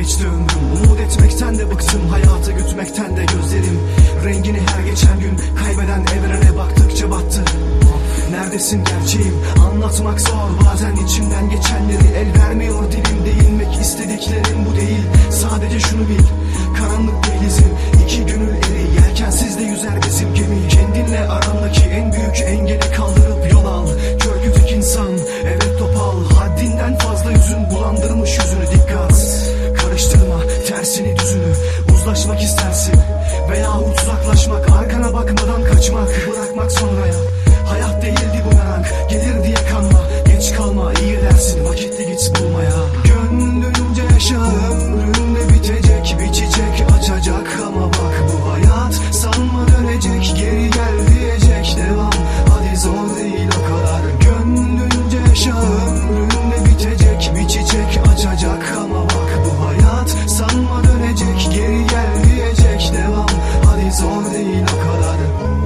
geçti ömrüm. Umut etmekten de bıktım, hayata gütmekten de gözlerim rengini her geçen gün kaybeden evrene baktıkça battı. Neredesin gerçeğim, anlatmak zor, bazen içimden geçenleri el vermiyor dilim. Değinmek istediklerim bu değil, sadece şunu bil, karanlık denizim iki gönül eri, yelkensiz de yüzer bizim gemi. Kendinle arandaki en büyük engeli kaldırıp yol al. Kör kütük insan, evet topal, haddinden fazla yüzün bulandırmış yüzünü, dikkat. Karıştırma tersini düzünü, uzlaşmak istersin veyahut uzaklaşmak, arkana bakmadan kaçmak, bırakmak sonraya. Hayat değildi bumerang, gelir diye kanma, geç kalma, iyi edersin vakitli git bulmaya. Gönlünce yaşa, ömründe bitecek bir çiçek açacak ama bak bu hayat sanma dönecek, geri gel diyecek, devam hadi zor değil o kadar. Gönlünce yaşa, ömründe bitecek bir çiçek açacak ama bak bu hayat sanma dönecek, geri gel diyecek, devam hadi zor değil o kadar.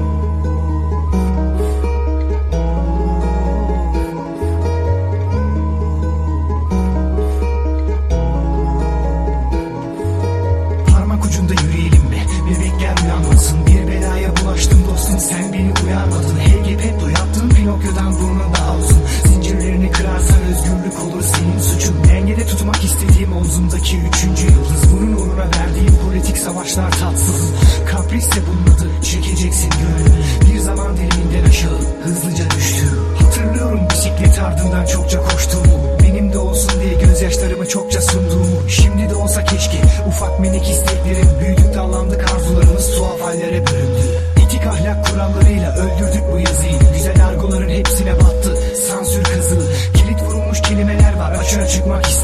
Sen beni uyarmadın, HGP yaptın, Pinokyo'dan burnun daha uzun. Zincirlerini kırarsan özgürlük olur senin suçun. Dengede tutmak istediğim omzumdaki üçüncü yıldız. Bunun uğruna verdiğim politik savaşlar tatsız. Kapris de bunun adı, çekeceksin gönlünü. Bir zaman diliminden aşağı hızlıca düştü. Hatırlıyorum bisiklet ardından çokça koştuğumu, benim de olsun diye gözyaşlarımı çokça sunduğumu. Şimdi de olsa keşke, ufak minik isteklerim büyüdük, dallandık, arzularımız tuhaf hallere büründü. Etik ahlak kurallarıyla öldürdük bu yazıyı. Güzel argoların hepsine battı sansür kazığı. Kilit vurulmuş kelimeler var, açığa çıkmak